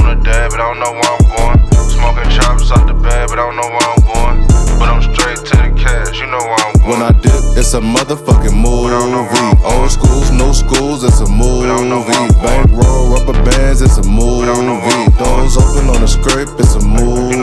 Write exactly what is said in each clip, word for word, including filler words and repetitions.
on the dab, but I don't know where I'm going. Smoking chops out the bag, but I don't know where I'm going. But I'm straight to the cash, you know where I'm going. When I dip, it's a motherfucking movie. Old schools, new schools, it's a movie. Bankroll, rubber bands, it's a movie. Doors open on the scrape, it's a movie.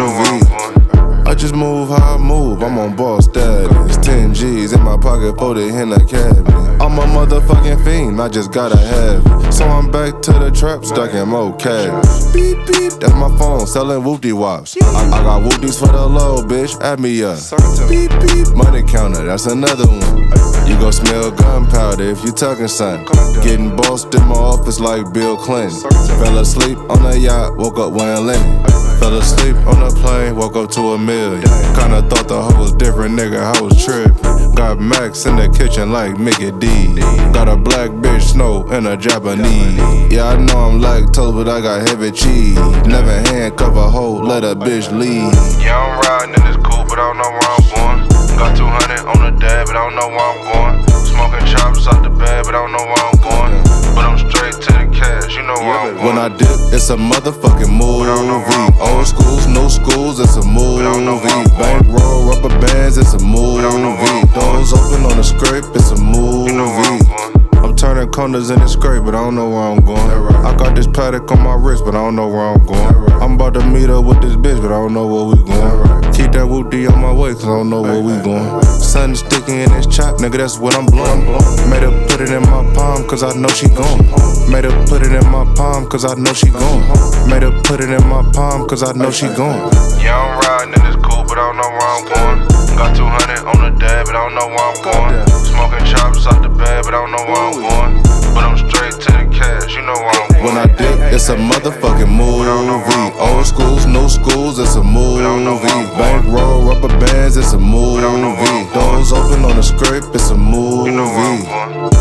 I just move how I move, I'm on boss status. ten G's in my pocket for the in the cabinet. I'm a motherfucking fiend, I just gotta have it. So I'm back to the trap, stuck in more cash. Beep beep, that's my phone, selling whoopty wops. I, I got whoopties for the low, bitch, add me up. Beep beep, money counter, that's another one. You gon' smell gunpowder if you talking something. Getting bossed in my office like Bill Clinton. Fell asleep on a yacht, woke up wearing linen. Fell asleep on a plane, woke up to a million. Kinda thought the hoe was different, nigga, I was trippin'. Got Max in the kitchen like Mickey D. Got a black bitch, Snow, and a Japanese. Yeah, I know I'm lactose, but I got heavy cheese. Never handcuff a hoe, let a bitch leave. Yeah, I'm riding in this coupe, but I don't know where I'm going. Got two hundred on the dab, but I don't know where I'm going. Smoking chops out the bag, but I don't know where I'm going. But I'm straight to the cash, you know where I'm going. When I dip, it's a motherfucking movie. Old schools, new schools, it's a movie. Bankroll, rubber bands, it's a movie. Doors open on the scrape, it's a movie. I'm turning corners in the scrape, but I don't know where I'm going. I got this Patek on my wrist, but I don't know where I'm going. I'm about to meet up with this bitch, but I don't know where we going. Keep that whoop-dee on my way, cause I don't know where we going. Something sticky in this chop, nigga, that's what I'm blowing. Made her put it in my palm, cause I know she gone. Made her put it in my palm, cause I know she gone. Made her put it in my palm, cause I know she gone. Yeah, I'm riding in this coupe, but I don't know where I'm going. Got two hundred on the dab, but I don't know where I'm going. Smoking chops out the bag, but I don't know where I'm going. But I'm straight to the cash, you know where I'm going. When I dip, it's a motherfucking movie. Old schools, new schools, it's a movie. Bankroll, rubber bands, it's a movie. Doors open on the scrape, it's a movie.